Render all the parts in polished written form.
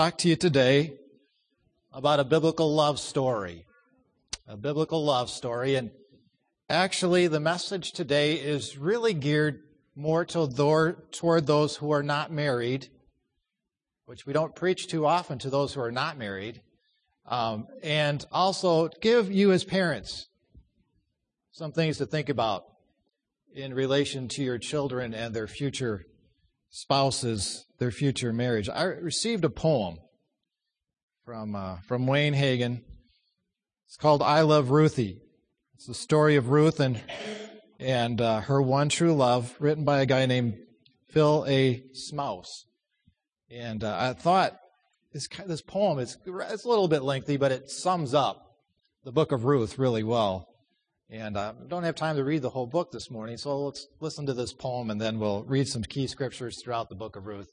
Talk to you today about a biblical love story. A biblical love story. And actually, the message today is really geared more toward those who are not married, which we don't preach too often to those who are not married, and also give you as parents some things to think about in relation to your children and their future spouses, their future marriage. I received a poem from Wayne Hagen. It's called "I Love Ruthie." It's the story of Ruth and her one true love, written by a guy named Phil A. Smouse. And I thought this poem it's a little bit lengthy, but it sums up the book of Ruth really well. And I don't have time to read the whole book this morning, so let's listen to this poem, and then we'll read some key scriptures throughout the book of Ruth.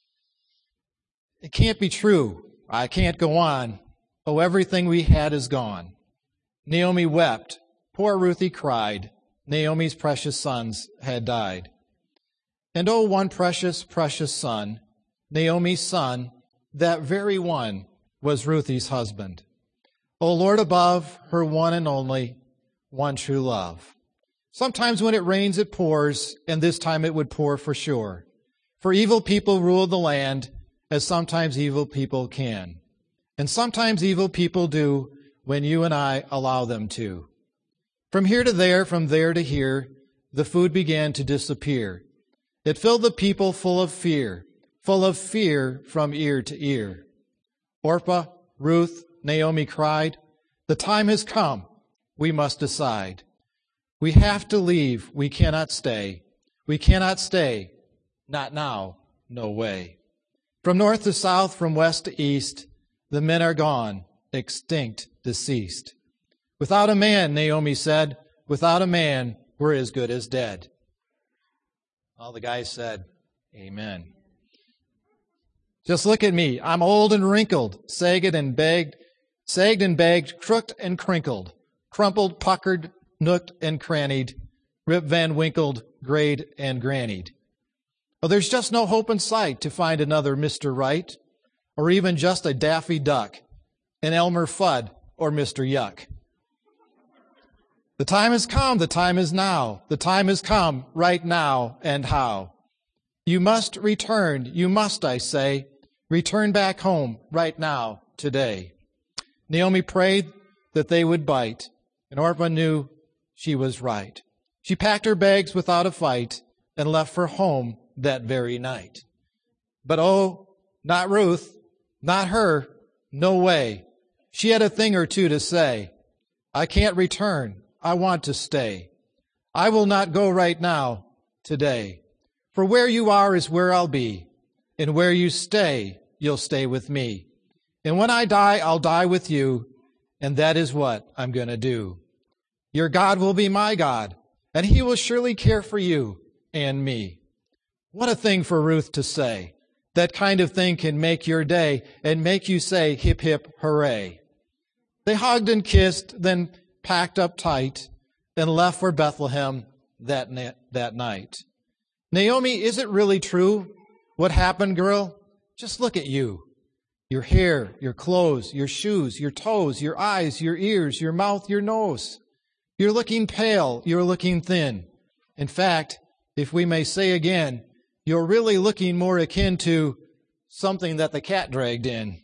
It can't be true. I can't go on. Oh, everything we had is gone. Naomi wept. Poor Ruthie cried. Naomi's precious sons had died. And oh, one precious, precious son, Naomi's son, that very one was Ruthie's husband. O Lord above, her one and only, one true love. Sometimes when it rains, it pours, and this time it would pour for sure. For evil people rule the land, as sometimes evil people can. And sometimes evil people do when you and I allow them to. From here to there, from there to here, the food began to disappear. It filled the people full of fear from ear to ear. Orpah, Ruth, Naomi cried, "The time has come. We must decide. We have to leave. We cannot stay. We cannot stay. Not now. No way." From north to south, from west to east, the men are gone, extinct, deceased. Without a man, Naomi said, without a man, we're as good as dead. All the guys said, amen. Just look at me. I'm old and wrinkled, sagged and bagged, crooked and crinkled, crumpled, puckered, nooked and crannied, Rip Van Winkled, grayed and grannied. Oh, there's just no hope in sight to find another Mr. Right, or even just a Daffy Duck, an Elmer Fudd, or Mr. Yuck. The time has come, the time is now, the time has come right now, and how? You must return, you must, I say, return back home right now, today. Naomi prayed that they would bite, and Orpah knew she was right. She packed her bags without a fight and left for home that very night. But oh, not Ruth, not her, no way. She had a thing or two to say. I can't return. I want to stay. I will not go right now, today. For where you are is where I'll be, and where you stay, you'll stay with me. And when I die, I'll die with you, and that is what I'm going to do. Your God will be my God, and he will surely care for you and me. What a thing for Ruth to say. That kind of thing can make your day and make you say, hip, hip, hooray. They hugged and kissed, then packed up tight, and left for Bethlehem that night. Naomi, is it really true? What happened, girl? Just look at you. Your hair, your clothes, your shoes, your toes, your eyes, your ears, your mouth, your nose. You're looking pale, you're looking thin. In fact, if we may say again, you're really looking more akin to something that the cat dragged in.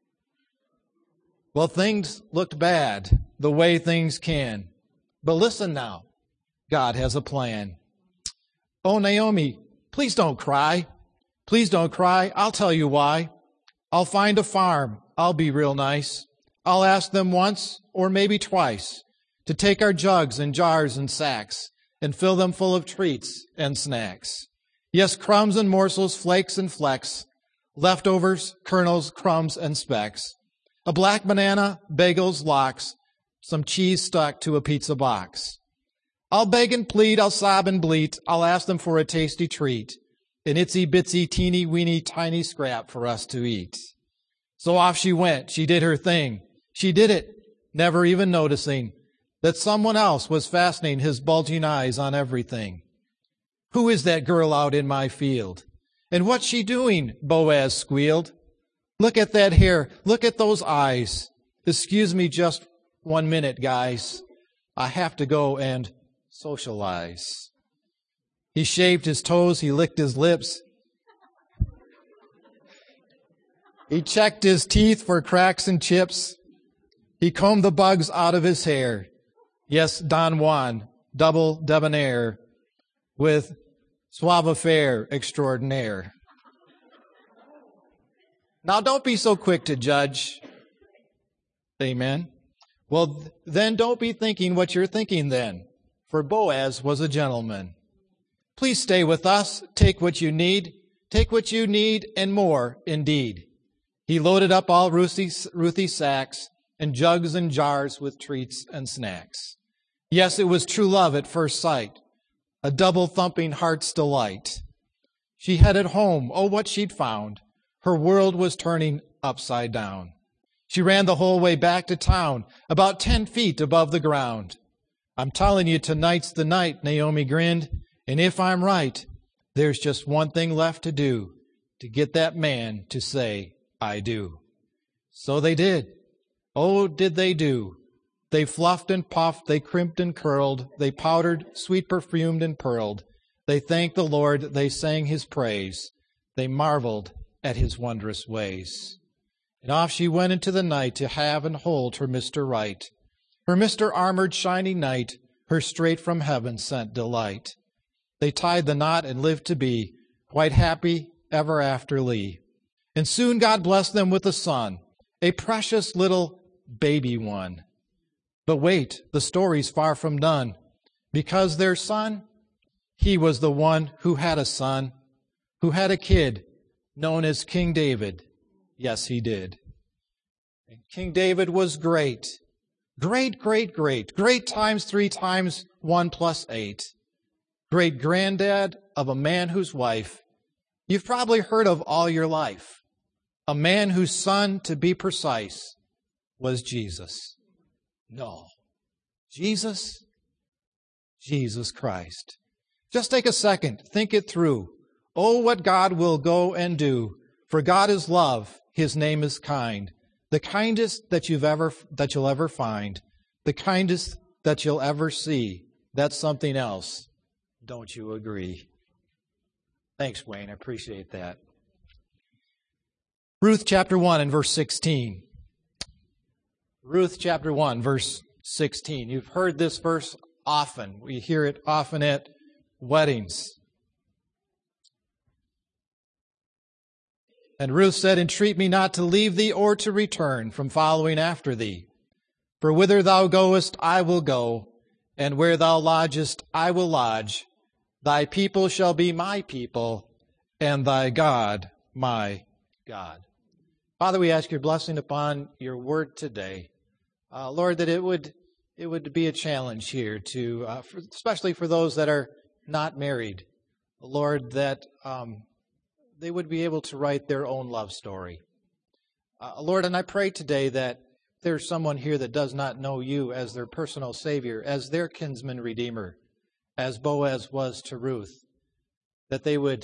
Well, things looked bad, the way things can. But listen now, God has a plan. Oh, Naomi, please don't cry. Please don't cry. I'll tell you why. I'll find a farm. I'll be real nice. I'll ask them once or maybe twice to take our jugs and jars and sacks and fill them full of treats and snacks. Yes, crumbs and morsels, flakes and flecks, leftovers, kernels, crumbs, and specks. A black banana, bagels, lox, some cheese stuck to a pizza box. I'll beg and plead, I'll sob and bleat, I'll ask them for a tasty treat, an itsy-bitsy, teeny-weeny, tiny scrap for us to eat. So off she went, she did her thing. She did it, never even noticing that someone else was fastening his bulging eyes on everything. Who is that girl out in my field? And what's she doing? Boaz squealed. Look at that hair. Look at those eyes. Excuse me just 1 minute, guys. I have to go and socialize. He shaved his toes. He licked his lips. He checked his teeth for cracks and chips. He combed the bugs out of his hair. Yes, Don Juan, double debonair, with savoir-faire extraordinaire. Now, don't be so quick to judge. Amen. Well, then don't be thinking what you're thinking then, for Boaz was a gentleman. Please stay with us. Take what you need. Take what you need and more, indeed. He loaded up all Ruthie's sacks and jugs and jars with treats and snacks. Yes, it was true love at first sight, a double-thumping heart's delight. She headed home. Oh, what she'd found. Her world was turning upside down. She ran the whole way back to town, about 10 feet above the ground. I'm telling you, tonight's the night, Naomi grinned, and if I'm right, there's just one thing left to do, to get that man to say, I do. So they did. Oh, did they do. They fluffed and puffed, they crimped and curled, they powdered, sweet perfumed and pearled. They thanked the Lord, they sang his praise. They marveled at his wondrous ways. And off she went into the night to have and hold her Mr. Right, her Mr. Armored shining knight, her straight from heaven sent delight. They tied the knot and lived to be quite happy ever afterly. And soon God blessed them with a son, a precious little baby one. But wait, the story's far from done, because their son, he was the one who had a son, who had a kid known as King David. Yes, he did. And King David was great. Great, great, great. Great times 3 times 1 plus 8. Great granddad of a man whose wife you've probably heard of all your life. A man whose son, to be precise, was Jesus. No. Jesus Christ. Just take a second. Think it through. Oh, what God will go and do. For God is love. His name is kind. The kindest that you'll ever find. The kindest that you'll ever see. That's something else. Don't you agree? Thanks, Wayne. I appreciate that. Ruth chapter 1 and verse 16. Ruth chapter 1, verse 16. You've heard this verse often. We hear it often at weddings. And Ruth said, entreat me not to leave thee or to return from following after thee. For whither thou goest, I will go, and where thou lodgest, I will lodge. Thy people shall be my people, and thy God my God. Father, we ask your blessing upon your word today. Lord, that it would be a challenge here to, especially for those that are not married. Lord, that they would be able to write their own love story. Lord, and I pray today that there's someone here that does not know you as their personal Savior, as their kinsman redeemer, as Boaz was to Ruth, that they would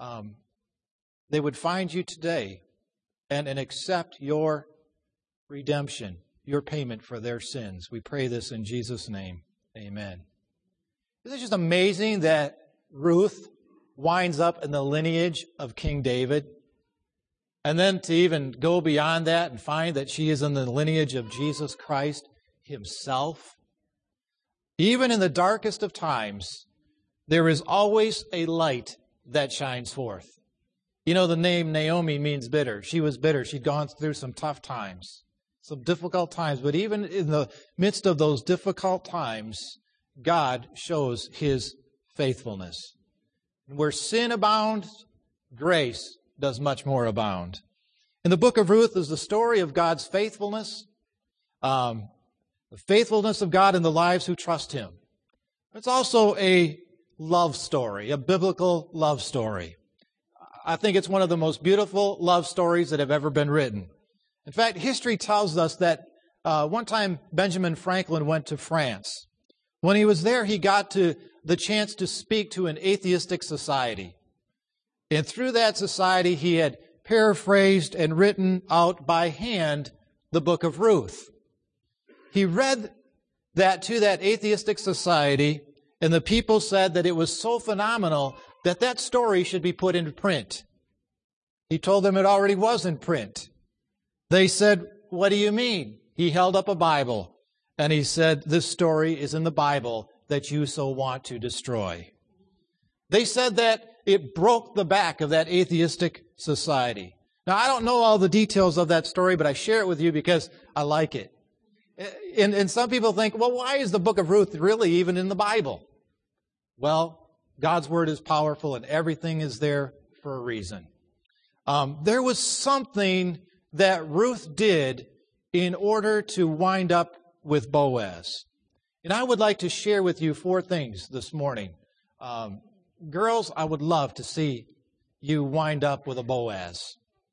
find you today and accept your redemption, your payment for their sins. We pray this in Jesus' name. Amen. Isn't it just amazing that Ruth winds up in the lineage of King David? And then to even go beyond that and find that she is in the lineage of Jesus Christ himself. Even in the darkest of times, there is always a light that shines forth. You know, the name Naomi means bitter. She was bitter. She'd gone through some tough times, some difficult times. But even in the midst of those difficult times, God shows his faithfulness. And where sin abounds, grace does much more abound. In the book of Ruth is the story of God's faithfulness, the faithfulness of God in the lives who trust him. It's also a love story, a biblical love story. I think it's one of the most beautiful love stories that have ever been written. In fact, history tells us that one time Benjamin Franklin went to France. When he was there, he got the chance to speak to an atheistic society. And through that society, he had paraphrased and written out by hand the book of Ruth. He read that to that atheistic society, and the people said that it was so phenomenal that that story should be put into print. He told them it already was in print. They said, "What do you mean?" He held up a Bible, and he said, "This story is in the Bible that you so want to destroy." They said that it broke the back of that atheistic society. Now, I don't know all the details of that story, but I share it with you because I like it. And some people think, well, why is the book of Ruth really even in the Bible? Well, God's word is powerful and everything is there for a reason. There was something that Ruth did in order to wind up with Boaz. And I would like to share with you 4 things this morning. Girls, I would love to see you wind up with a Boaz.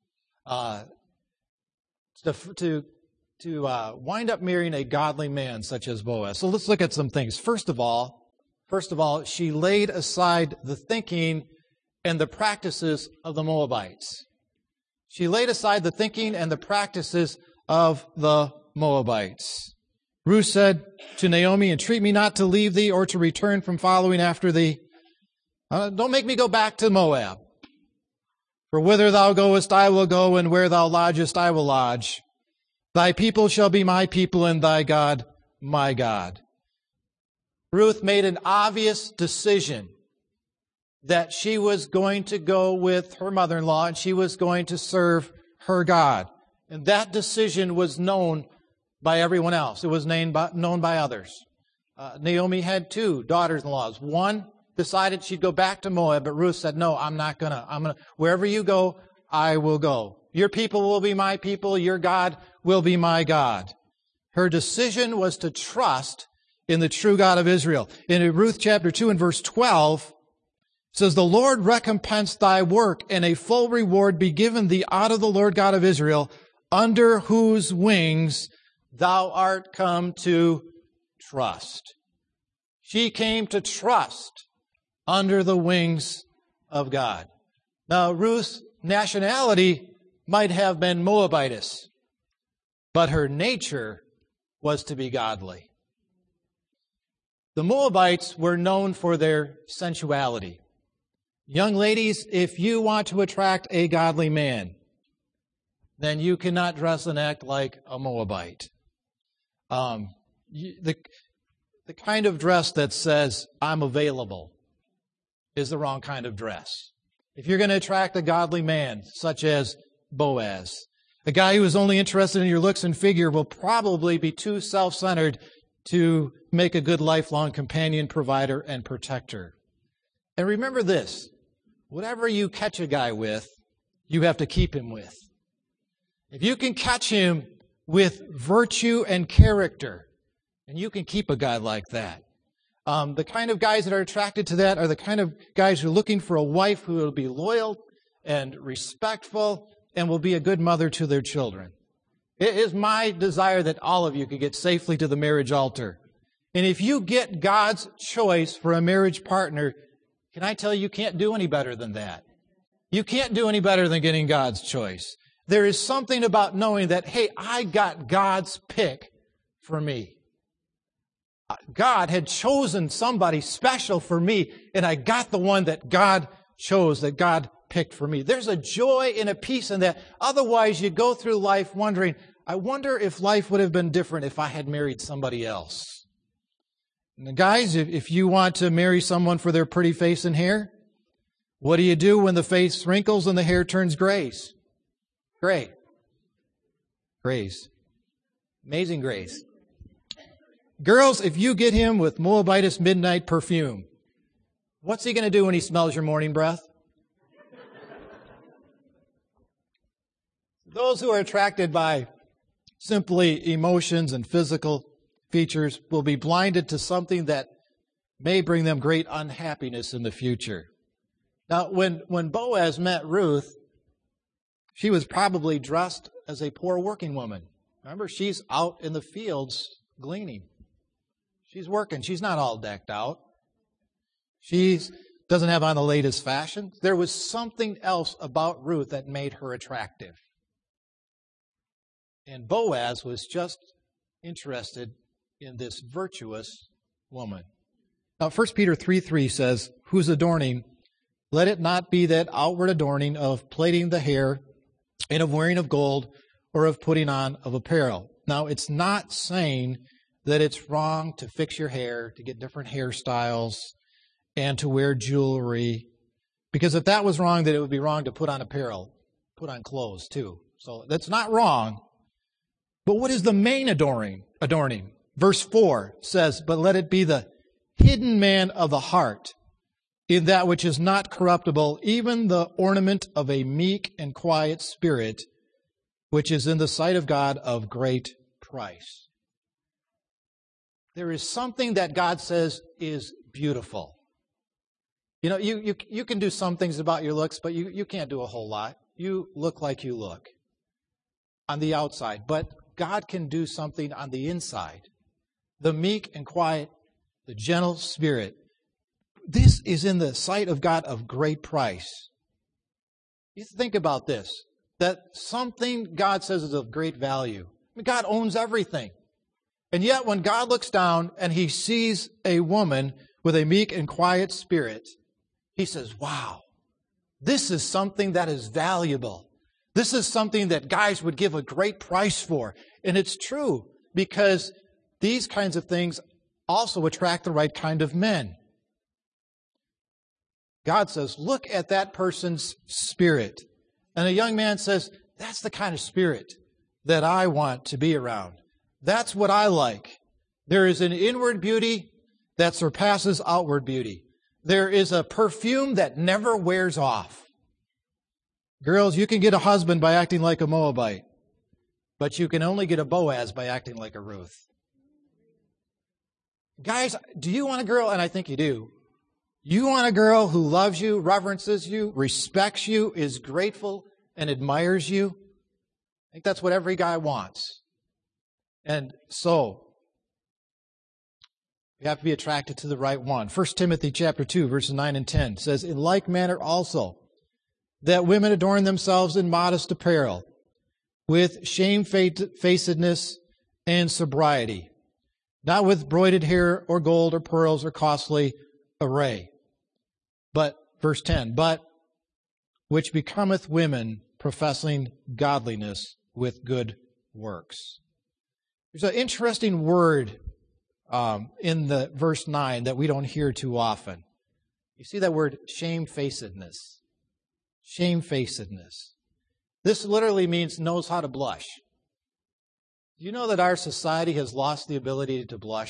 To wind up marrying a godly man such as Boaz. So let's look at some things. First of all, she laid aside the thinking and the practices of the Moabites. She laid aside the thinking and the practices of the Moabites. Ruth said to Naomi, "Entreat me not to leave thee or to return from following after thee. Don't make me go back to Moab. For whither thou goest, I will go, and where thou lodgest, I will lodge. Thy people shall be my people, and thy God, my God." Ruth made an obvious decision that she was going to go with her mother-in-law, and she was going to serve her God. And that decision was known by everyone else. It was known by others. Naomi had 2 daughters-in-laws. One decided she'd go back to Moab, but Ruth said, "No, I'm not gonna. Wherever you go, I will go. Your people will be my people. Your God will be my God." Her decision was to trust in the true God of Israel. In Ruth chapter 2 and verse 12, it says, "The Lord recompense thy work, and a full reward be given thee out of the Lord God of Israel, under whose wings thou art come to trust." She came to trust under the wings of God. Now, Ruth's nationality might have been Moabitess, but her nature was to be godly. The Moabites were known for their sensuality. Young ladies, if you want to attract a godly man, then you cannot dress and act like a Moabite. The kind of dress that says, "I'm available," is the wrong kind of dress. If you're going to attract a godly man, such as Boaz, a guy who is only interested in your looks and figure will probably be too self-centered to make a good lifelong companion, provider, and protector. And remember this, whatever you catch a guy with, you have to keep him with. If you can catch him with virtue and character, and you can keep a guy like that. The kind of guys that are attracted to that are the kind of guys who are looking for a wife who will be loyal and respectful and will be a good mother to their children. It is my desire that all of you could get safely to the marriage altar. And if you get God's choice for a marriage partner, can I tell you, you can't do any better than that. You can't do any better than getting God's choice. There is something about knowing that, hey, I got God's pick for me. God had chosen somebody special for me, and I got the one that God chose, that God picked for me. There's a joy and a peace in that. Otherwise, you go through life wondering, I wonder if life would have been different if I had married somebody else. And guys, if you want to marry someone for their pretty face and hair, what do you do when the face wrinkles and the hair turns grays? Gray. Grays. Amazing grays. Girls, if you get him with Moabitess midnight perfume, what's he going to do when he smells your morning breath? Those who are attracted by simply emotions and physical features will be blinded to something that may bring them great unhappiness in the future. Now, when Boaz met Ruth, she was probably dressed as a poor working woman. Remember, she's out in the fields gleaning. She's working. She's not all decked out. She's doesn't have on the latest fashion. There was something else about Ruth that made her attractive. And Boaz was just interested in this virtuous woman. Now, 1 Peter 3:3 says, whose adorning, let it not be that outward adorning of plaiting the hair and of wearing of gold or of putting on of apparel. Now, it's not saying that it's wrong to fix your hair, to get different hairstyles, and to wear jewelry. Because if that was wrong, then it would be wrong to put on apparel, put on clothes too. So that's not wrong. But what is the main adorning? Verse 4 says, but let it be the hidden man of the heart, in that which is not corruptible, even the ornament of a meek and quiet spirit, which is in the sight of God of great price. There is something that God says is beautiful. You know, you can do some things about your looks, but you can't do a whole lot. You look like you look on the outside, but God can do something on the inside. The meek and quiet, the gentle spirit. This is in the sight of God of great price. You think about this, that something God says is of great value. I mean, God owns everything. And yet when God looks down and he sees a woman with a meek and quiet spirit, he says, wow, this is something that is valuable. This is something that guys would give a great price for. And it's true, because these kinds of things also attract the right kind of men. God says, look at that person's spirit. And a young man says, that's the kind of spirit that I want to be around. That's what I like. There is an inward beauty that surpasses outward beauty. There is a perfume that never wears off. Girls, you can get a husband by acting like a Moabite, but you can only get a Boaz by acting like a Ruth. Guys, do you want a girl? And I think you do. You want a girl who loves you, reverences you, respects you, is grateful, and admires you? I think that's what every guy wants. And so, we have to be attracted to the right one. 1 Timothy chapter 2, verses 9 and 10 says, in like manner also, that women adorn themselves in modest apparel, with shamefacedness and sobriety, not with broided hair or gold or pearls or costly array. But, verse 10, but which becometh women professing godliness with good works. There's an interesting word in the verse 9 that we don't hear too often. You see that word shamefacedness. Shamefacedness. This literally means knows how to blush. Do you know that our society has lost the ability to blush?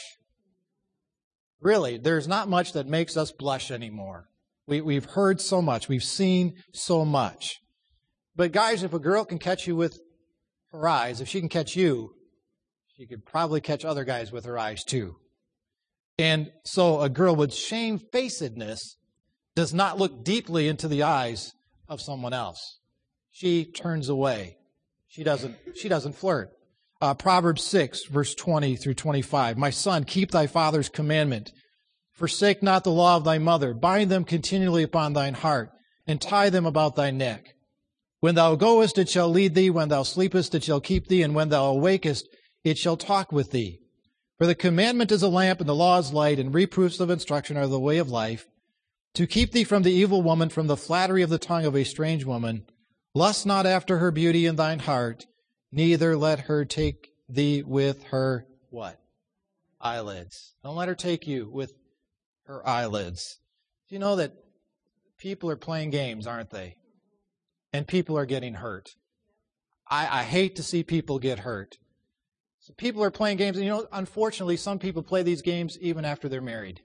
Really, there's not much that makes us blush anymore. We've heard so much. We've seen so much. But guys, if a girl can catch you with her eyes, if she can catch you, she could probably catch other guys with her eyes too. And so a girl with shamefacedness does not look deeply into the eyes of someone else. She turns away. She doesn't flirt. Proverbs 6, verse 20 through 25. My son, keep thy father's commandment. Forsake not the law of thy mother. Bind them continually upon thine heart, and tie them about thy neck. When thou goest, it shall lead thee. When thou sleepest, it shall keep thee. And when thou awakest, it shall talk with thee. For the commandment is a lamp, and the law is light, and reproofs of instruction are the way of life. To keep thee from the evil woman, from the flattery of the tongue of a strange woman. Lust not after her beauty in thine heart, neither let her take thee with her, what? Eyelids. Don't let her take you with her eyelids. Do you know that people are playing games, aren't they? And people are getting hurt. I hate to see people get hurt. So people are playing games, and you know, unfortunately, some people play these games even after they're married.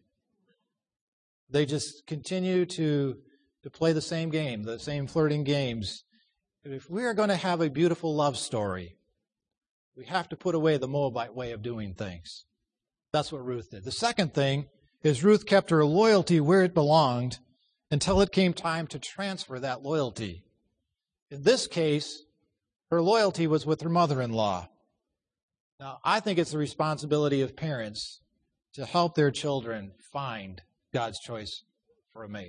They just continue to play the same game, the same flirting games. If we are going to have a beautiful love story, we have to put away the Moabite way of doing things. That's what Ruth did. The second thing is Ruth kept her loyalty where it belonged until it came time to transfer that loyalty. In this case, her loyalty was with her mother-in-law. Now, I think it's the responsibility of parents to help their children find God's choice for a mate.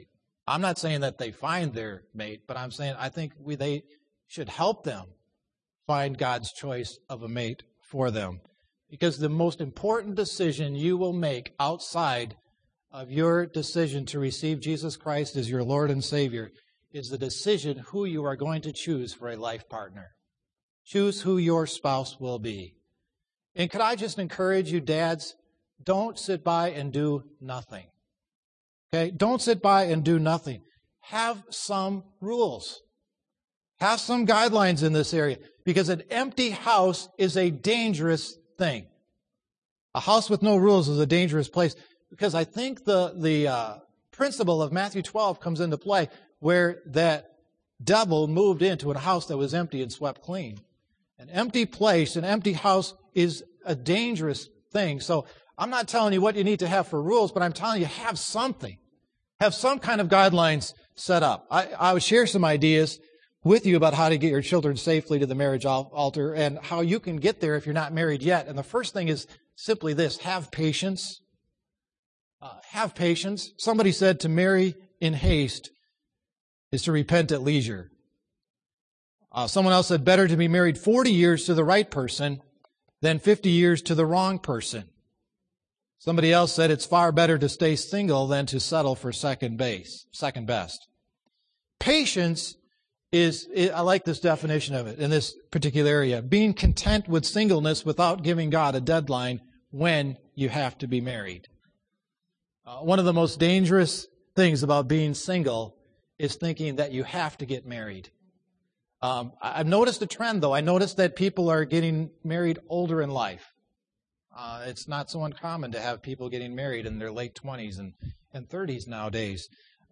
I'm not saying that they find their mate, but I'm saying I think they should help them find God's choice of a mate for them. Because the most important decision you will make outside of your decision to receive Jesus Christ as your Lord and Savior is the decision who you are going to choose for a life partner. Choose who your spouse will be. And could I just encourage you, dads, don't sit by and do nothing. Okay? Don't sit by and do nothing. Have some rules. Have some guidelines in this area. Because an empty house is a dangerous thing. A house with no rules is a dangerous place. Because I think the principle of Matthew 12 comes into play where that devil moved into a house that was empty and swept clean. An empty place, an empty house is a dangerous thing. So I'm not telling you what you need to have for rules, but I'm telling you have something. Have some kind of guidelines set up. I would share some ideas with you about how to get your children safely to the marriage altar and how you can get there if you're not married yet. And the first thing is simply this: have patience. Have patience. Somebody said to marry in haste is to repent at leisure. Someone else said better to be married 40 years to the right person than 50 years to the wrong person. Somebody else said it's far better to stay single than to settle for second best. Patience is, I like this definition of it in this particular area, being content with singleness without giving God a deadline when you have to be married. One of the most dangerous things about being single is thinking that you have to get married. I've noticed a trend, though. I noticed that people are getting married older in life. It's not so uncommon to have people getting married in their late 20s and 30s nowadays.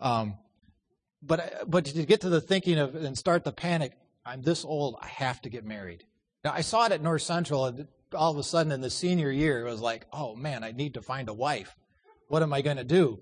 But to get to the thinking of and start the panic, I'm this old, I have to get married. Now, I saw it at North Central, and all of a sudden in the senior year, it was like, oh man, I need to find a wife. What am I going to do?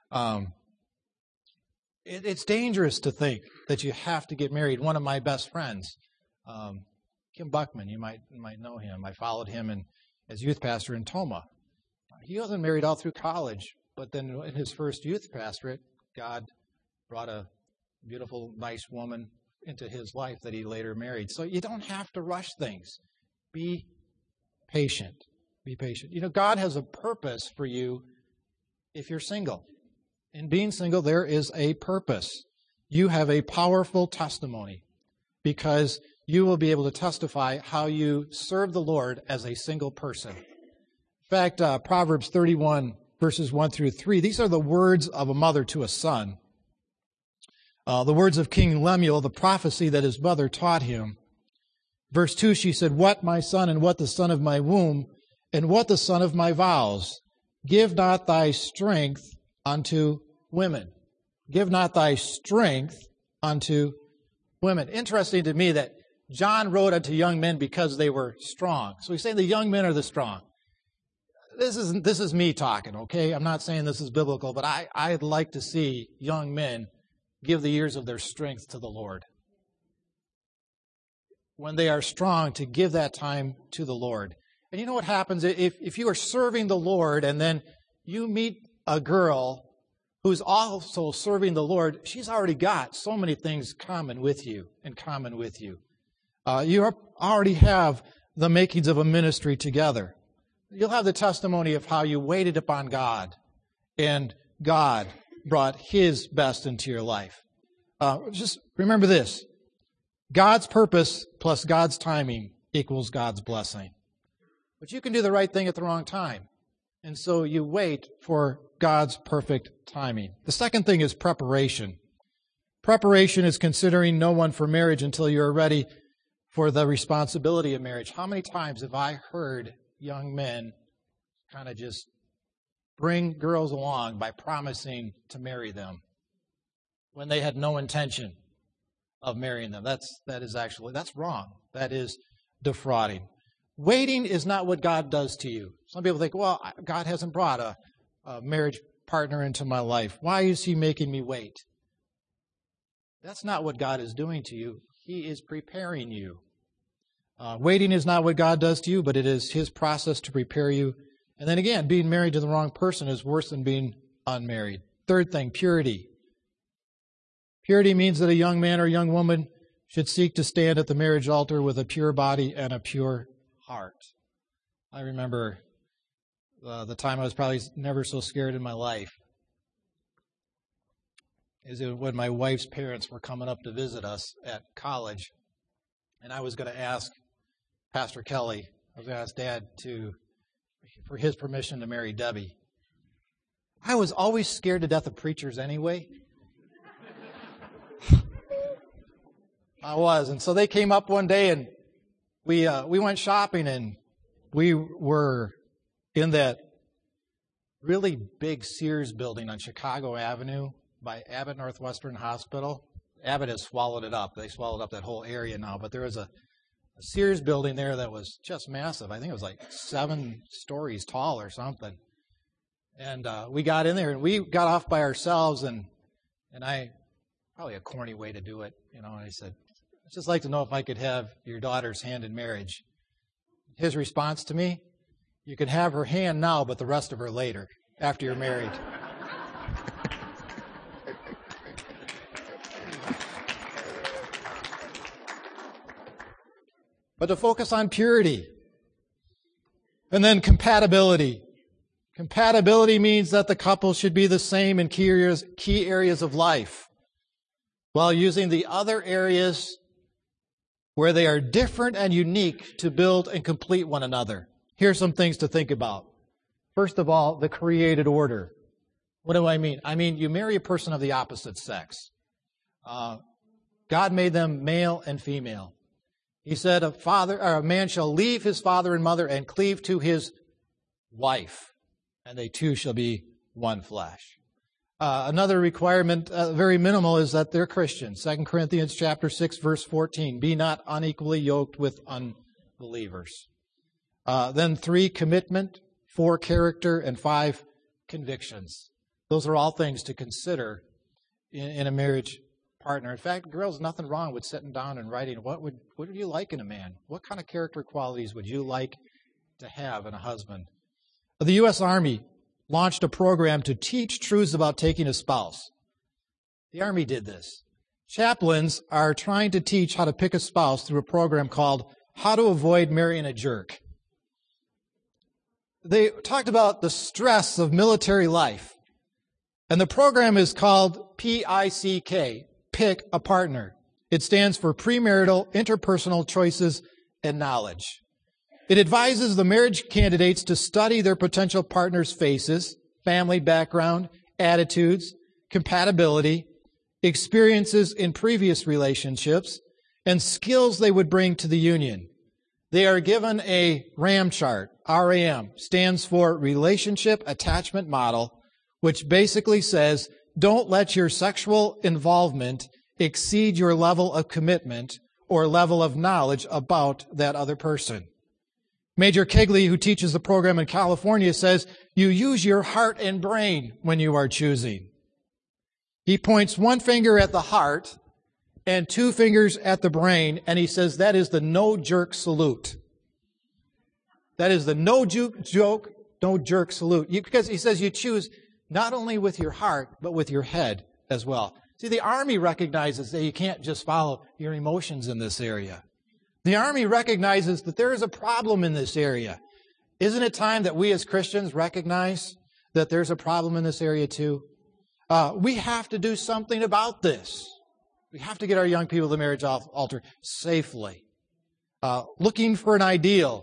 It's dangerous to think that you have to get married. One of my best friends, Kim Buckman, you might know him. I followed him as youth pastor in Toma. He wasn't married all through college, but then in his first youth pastorate, God brought a beautiful, nice woman into his life that he later married. So you don't have to rush things. Be patient. Be patient. You know, God has a purpose for you if you're single. In being single, there is a purpose. You have a powerful testimony because you will be able to testify how you serve the Lord as a single person. In fact, Proverbs 31, verses 1 through 3, these are the words of a mother to a son. The words of King Lemuel, the prophecy that his mother taught him. Verse 2, she said, "What, my son, and what the son of my womb, and what the son of my vows? Give not thy strength unto women." Give not thy strength unto women. Interesting to me that John wrote unto young men because they were strong. So he's saying the young men are the strong. This is me talking, okay? I'm not saying this is biblical, but I'd like to see young men give the years of their strength to the Lord. When they are strong, to give that time to the Lord. And you know what happens? If you are serving the Lord and then you meet a girl who's also serving the Lord, she's already got so many things in common with you. You already have the makings of a ministry together. You'll have the testimony of how you waited upon God and God brought His best into your life. Just remember this. God's purpose plus God's timing equals God's blessing. But you can do the right thing at the wrong time. And so you wait for God's perfect timing. The second thing is preparation. Preparation is considering no one for marriage until you're ready for the responsibility of marriage. How many times have I heard young men kind of just bring girls along by promising to marry them when they had no intention of marrying them? That's wrong. That is defrauding. Waiting is not what God does to you. Some people think, well, God hasn't brought a marriage partner into my life. Why is He making me wait? That's not what God is doing to you. He is preparing you. Waiting is not what God does to you, but it is His process to prepare you. And then again, being married to the wrong person is worse than being unmarried. Third thing, purity. Purity means that a young man or young woman should seek to stand at the marriage altar with a pure body and a pure heart. I remember the time I was probably never so scared in my life is when my wife's parents were coming up to visit us at college, and I was going to ask Pastor Kelly, I was going to ask Dad for his permission to marry Debbie. I was always scared to death of preachers anyway. I was. And so they came up one day, and we went shopping, and we were in that really big Sears building on Chicago Avenue by Abbott Northwestern Hospital. Abbott has swallowed it up. They swallowed up that whole area now. But there was a Sears building there that was just massive. I think it was like 7 stories tall or something. And we got in there, and we got off by ourselves, and I, probably a corny way to do it, and I said, I'd just like to know if I could have your daughter's hand in marriage. His response to me, you can have her hand now, but the rest of her later, after you're married. But to focus on purity. And then compatibility. Compatibility means that the couple should be the same in key areas of life, while using the other areas where they are different and unique to build and complete one another. Here's some things to think about. First of all, the created order. What do I mean? I mean, you marry a person of the opposite sex. God made them male and female. He said a man shall leave his father and mother and cleave to his wife, and they two shall be one flesh. Another requirement, very minimal, is that they're Christians. 2 Corinthians chapter 6, verse 14. Be not unequally yoked with unbelievers. Then 3, commitment. 4, character. And 5, convictions. Those are all things to consider in a marriage partner. In fact, girls, nothing wrong with sitting down and writing, what would you like in a man? What kind of character qualities would you like to have in a husband? The U.S. Army launched a program to teach truths about taking a spouse. The Army did this. Chaplains are trying to teach how to pick a spouse through a program called How to Avoid Marrying a Jerk. They talked about the stress of military life. And the program is called PICK, Pick a Partner. It stands for Premarital Interpersonal Choices and Knowledge. It advises the marriage candidates to study their potential partner's faces, family background, attitudes, compatibility, experiences in previous relationships, and skills they would bring to the union. They are given a RAM chart. RAM stands for Relationship Attachment Model, which basically says, don't let your sexual involvement exceed your level of commitment or level of knowledge about that other person. Major Kegley, who teaches the program in California, says, you use your heart and brain when you are choosing. He points 1 finger at the heart and 2 fingers at the brain, and he says that is the no-jerk salute. That is the no-jerk salute. Because he says you choose not only with your heart, but with your head as well. See, the Army recognizes that you can't just follow your emotions in this area. The Army recognizes that there is a problem in this area. Isn't it time that we as Christians recognize that there's a problem in this area too? We have to do something about this. We have to get our young people to the marriage altar safely. Looking for an ideal.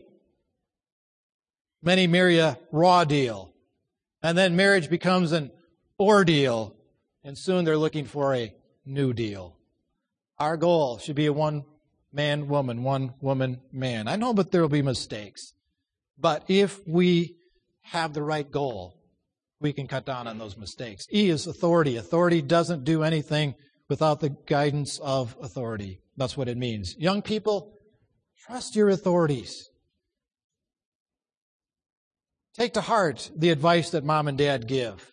Many marry a raw deal. And then marriage becomes an ordeal. And soon they're looking for a new deal. Our goal should be a one-man, woman, one-woman, man. I know, but there will be mistakes. But if we have the right goal, we can cut down on those mistakes. E is authority. Authority doesn't do anything without the guidance of authority. That's what it means. Young people, trust your authorities. Take to heart the advice that mom and dad give.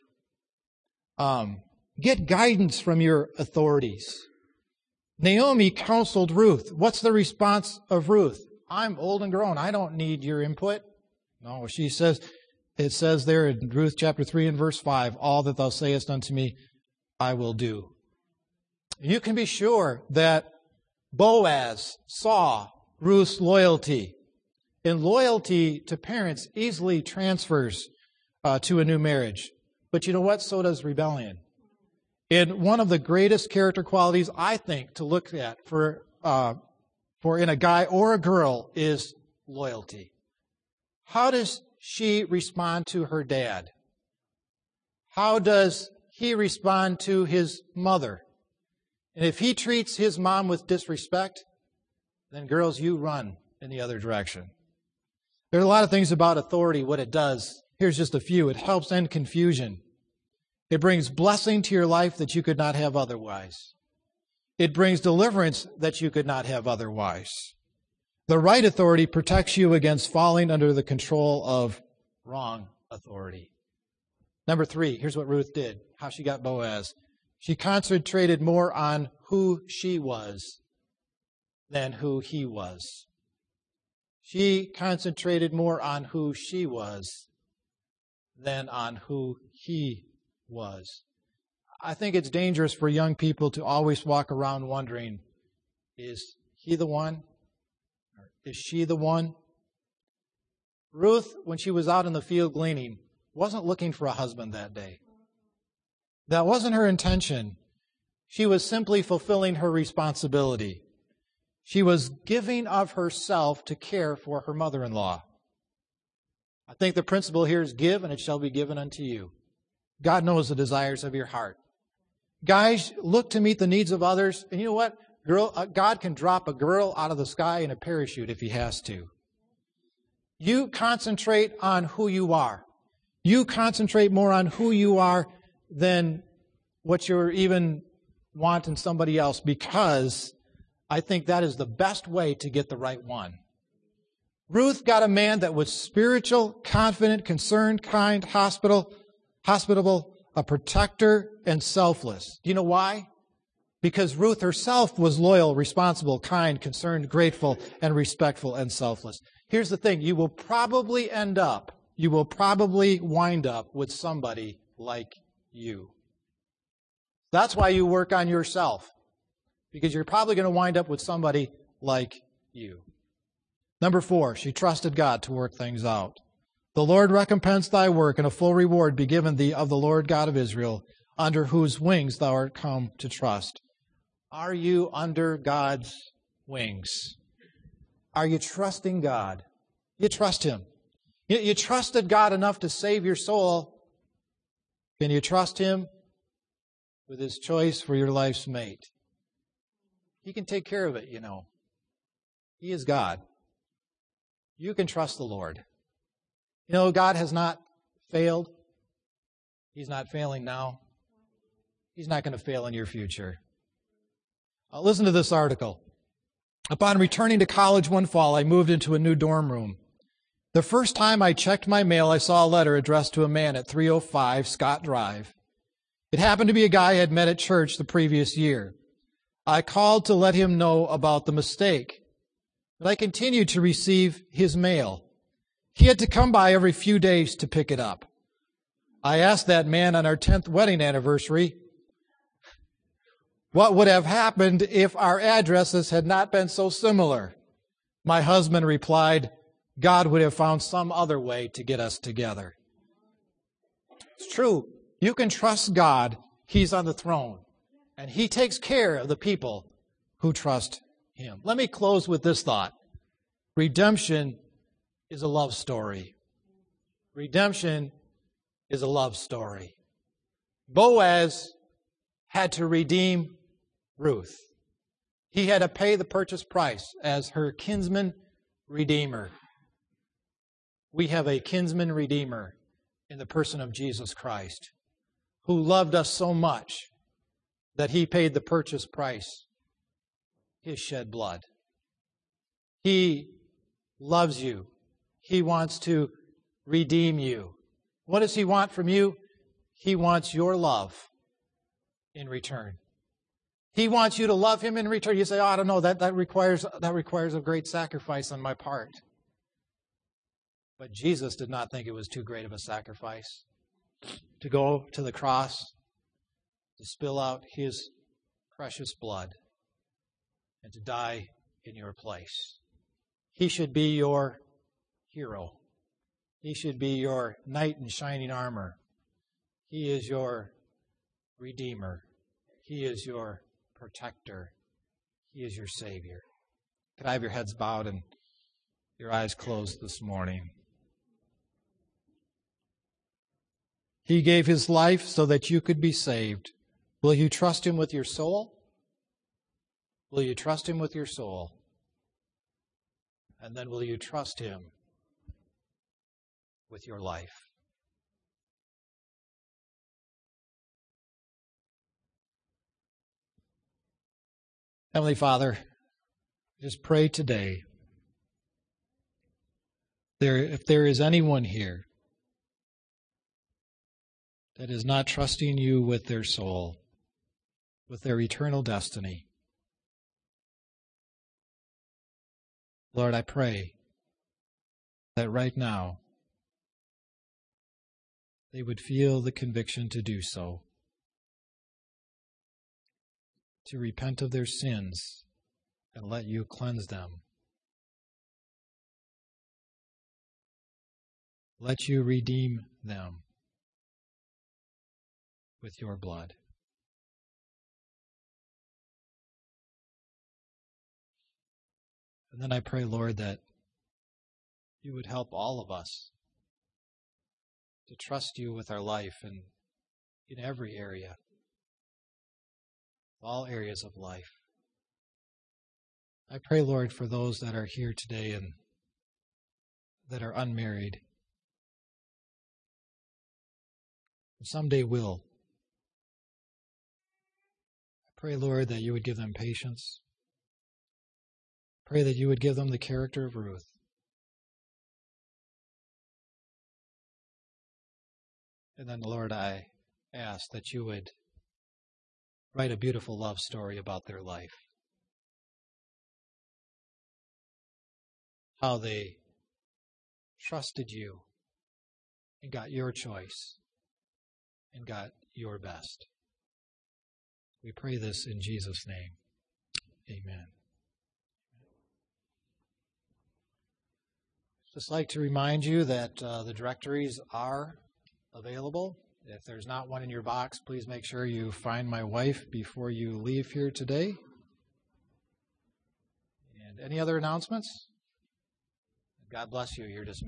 Get guidance from your authorities. Naomi counseled Ruth. What's the response of Ruth? I'm old and grown. I don't need your input. No, she says, it says there in Ruth chapter 3 and verse 5, all that thou sayest unto me, I will do. You can be sure that Boaz saw Ruth's loyalty. And loyalty to parents easily transfers to a new marriage. But you know what? So does rebellion. And one of the greatest character qualities, I think, to look at for in a guy or a girl is loyalty. How does she respond to her dad? How does he respond to his mother? And if he treats his mom with disrespect, then girls, you run in the other direction. There are a lot of things about authority, what it does. Here's just a few. It helps end confusion. It brings blessing to your life that you could not have otherwise. It brings deliverance that you could not have otherwise. The right authority protects you against falling under the control of wrong authority. Number 3, here's what Ruth did, how she got Boaz. She concentrated more on who she was than who he was. She concentrated more on who she was than on who he was. I think it's dangerous for young people to always walk around wondering, is he the one? Or is she the one? Ruth, when she was out in the field gleaning, wasn't looking for a husband that day. That wasn't her intention. She was simply fulfilling her responsibility. She was giving of herself to care for her mother-in-law. I think the principle here is give, and it shall be given unto you. God knows the desires of your heart. Guys, look to meet the needs of others. And you know what? God can drop a girl out of the sky in a parachute if he has to. You concentrate on who you are. You concentrate more on who you are than what you're even want in somebody else, because I think that is the best way to get the right one. Ruth got a man that was spiritual, confident, concerned, kind, hospitable, a protector, and selfless. Do you know why? Because Ruth herself was loyal, responsible, kind, concerned, grateful, and respectful, and selfless. Here's the thing. You will probably wind up with somebody like you. That's why you work on yourself, because you're probably going to wind up with somebody like you. Number 4, she trusted God to work things out. The Lord recompense thy work, and a full reward be given thee of the Lord God of Israel, under whose wings thou art come to trust. Are you under God's wings? Are you trusting God? You trust Him. You trusted God enough to save your soul. Can you trust Him with His choice for your life's mate? He can take care of it, you know. He is God. You can trust the Lord. You know, God has not failed. He's not failing now. He's not going to fail in your future. Listen to this article. Upon returning to college one fall, I moved into a new dorm room. The first time I checked my mail, I saw a letter addressed to a man at 305 Scott Drive. It happened to be a guy I had met at church the previous year. I called to let him know about the mistake, but I continued to receive his mail. He had to come by every few days to pick it up. I asked that man on our 10th wedding anniversary what would have happened if our addresses had not been so similar. My husband replied, God would have found some other way to get us together. It's true. You can trust God. He's on the throne. And He takes care of the people who trust Him. Let me close with this thought. Redemption is a love story. Redemption is a love story. Boaz had to redeem Ruth. He had to pay the purchase price as her kinsman redeemer. We have a kinsman redeemer in the person of Jesus Christ, who loved us so much that He paid the purchase price, His shed blood. He loves you. He wants to redeem you. What does He want from you? He wants your love in return. He wants you to love Him in return. You say, oh, I don't know, that requires a great sacrifice on my part. But Jesus did not think it was too great of a sacrifice to go to the cross, to spill out His precious blood and to die in your place. He should be your hero. He should be your knight in shining armor. He is your Redeemer. He is your protector. He is your Savior. Could I have your heads bowed and your eyes closed this morning? He gave His life so that you could be saved. Will you trust Him with your soul? Will you trust Him with your soul? And then will you trust Him with your life? Heavenly Father, just pray today, if there is anyone here that is not trusting You with their soul, with their eternal destiny, Lord, I pray that right now they would feel the conviction to do so, to repent of their sins and let You cleanse them. Let You redeem them with Your blood. And then I pray, Lord, that You would help all of us to trust You with our life and in every area, all areas of life. I pray, Lord, for those that are here today and that are unmarried, and someday will. I pray, Lord, that You would give them patience. Pray that You would give them the character of Ruth. And then, Lord, I ask that You would write a beautiful love story about their life. How they trusted You and got Your choice and got Your best. We pray this in Jesus' name. Amen. Just like to remind you that the directories are available. If there's not one in your box, please make sure you find my wife before you leave here today. And any other announcements? God bless you. You're dismissed.